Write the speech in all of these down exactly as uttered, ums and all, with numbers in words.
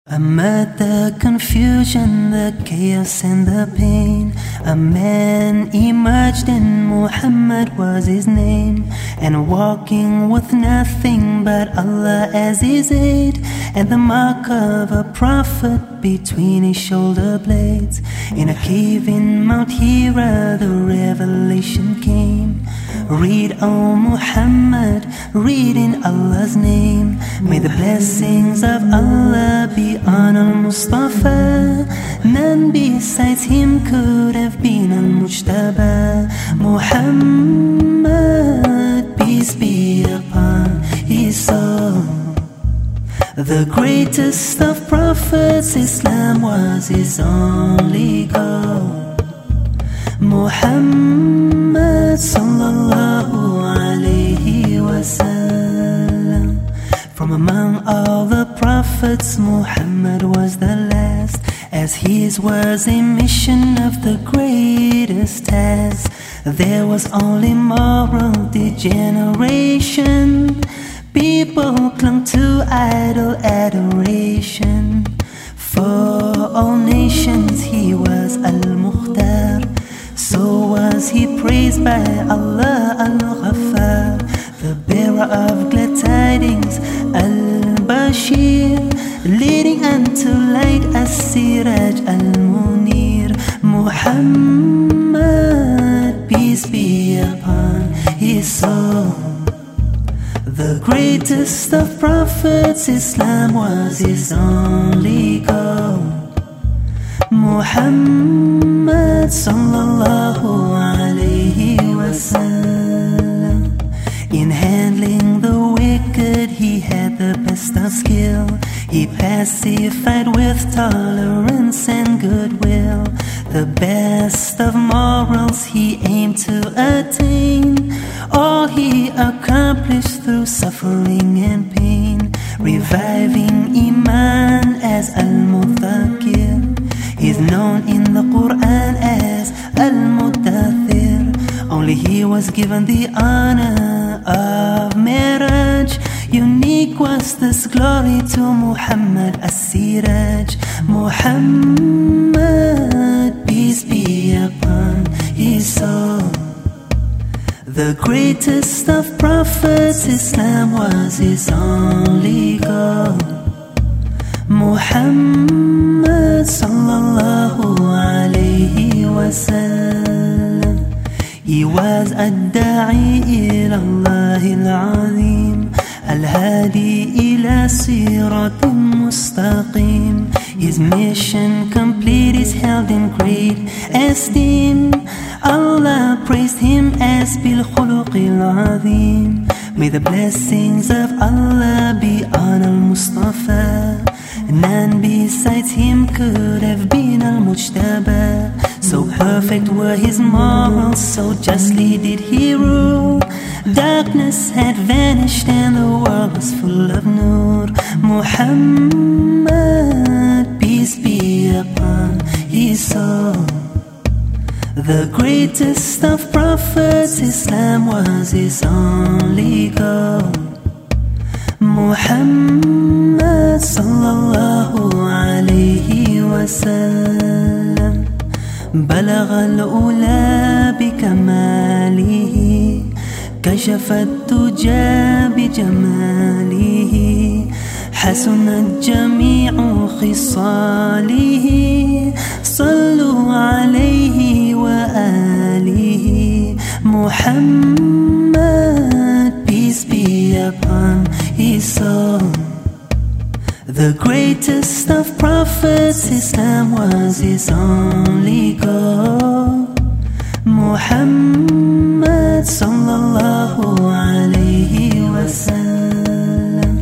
Amid the confusion, the chaos and the pain, a man emerged and Muhammad was his name. And walking with nothing but Allah as his aid, and the mark of a prophet between his shoulder blades. In a cave in Mount Hira the revelation came. Read, O Muhammad, read in Allah's name. May the blessings of Allah be on Al-Mustafa. None besides him could have been Al-Mujtaba. Muhammad, peace be upon his soul. The greatest of prophets, Islam was his only goal. Muhammad sallallahu alayhi wasallam. From among all the prophets, Muhammad was the last, as his was a mission of the greatest task. There was only moral degeneration. People clung to idol adoration. For all nations he was Al-Mukhtar, so was he praised by Allah Al-Ghaffar, the bearer of glad tidings, Al-Bashir, leading unto light As-Siraj Al-Munir. Muhammad, peace be upon his soul. The greatest of prophets, Islam was his only goal. Muhammad sallallahu alayhi wasallam. In handling the wicked he had the best of skill. He pacified with tolerance and goodwill. The best of morals he aimed to attain. All he accomplished through suffering and pain. Reviving Iman as Al-Mudhakir. He's known in the Quran as Al-Muddathir. Only he was given the honor of Miraj. Unique was this glory to Muhammad As-Siraj. Muhammad, peace be upon his soul. The greatest of prophets, Islam was his only goal. Muhammad sallallahu alayhi wasallam. He was ad-da'i ila Allah al-azim, al-hadi ila siratin mustaqim. His mission complete is held in great esteem. Allah praised him as bil khuluqil azim. May the blessings of Allah be on Al-Mustafa. None besides him could have been Al-Mujtaba. So perfect were his morals, so justly did he rule. Darkness had vanished and the world was full of nur. Muhammad, peace be upon his soul. The greatest of prophets, Islam was his only goal. Muhammad sallallahu alayhi wasallam. بلغ الأولى بكماله, كشف الدجى بجماله, حسنت جميع خصاله. صلوا عليه وآله. Muhammad, peace be upon his soul. The greatest of prophets, Islam was his only goal. Muhammad sallallahu alayhi wasallam.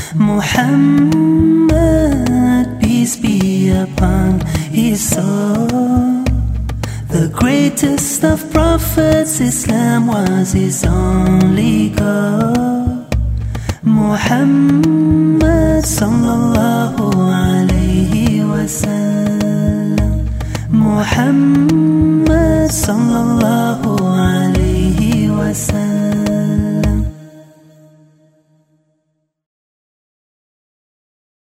Muhammad, peace be upon his soul. The greatest of prophets, Islam was his only goal. Muhammad sallallahu alayhi wasallam. Muhammad sallallahu alayhi wasallam.